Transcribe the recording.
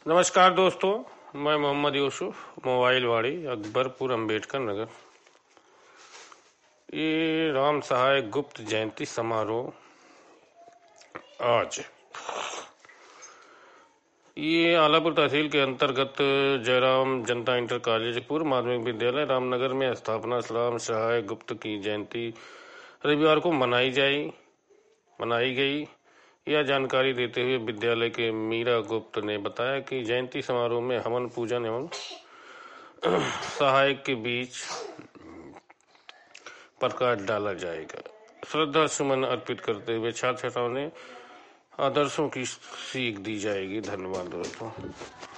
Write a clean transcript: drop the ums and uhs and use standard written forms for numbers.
नमस्कार दोस्तों, मैं मोहम्मद यूसुफ, मोबाइल वाड़ी, अकबरपुर, अंबेडकर नगर। ये राम सहाय गुप्त जयंती समारोह आज ये आलापुर तहसील के अंतर्गत जयराम जनता इंटर कॉलेज पूर्व माध्यमिक विद्यालय रामनगर में स्थापना राम सहाय गुप्त की जयंती रविवार को मनाई गई। यह जानकारी देते हुए विद्यालय के मीरा गुप्त ने बताया कि जयंती समारोह में हवन पूजन एवं सहायक के बीच प्रकाश डाला जाएगा। श्रद्धा सुमन अर्पित करते हुए छात्र छात्राओं ने आदर्शों की सीख दी जाएगी। धन्यवाद दोस्तों।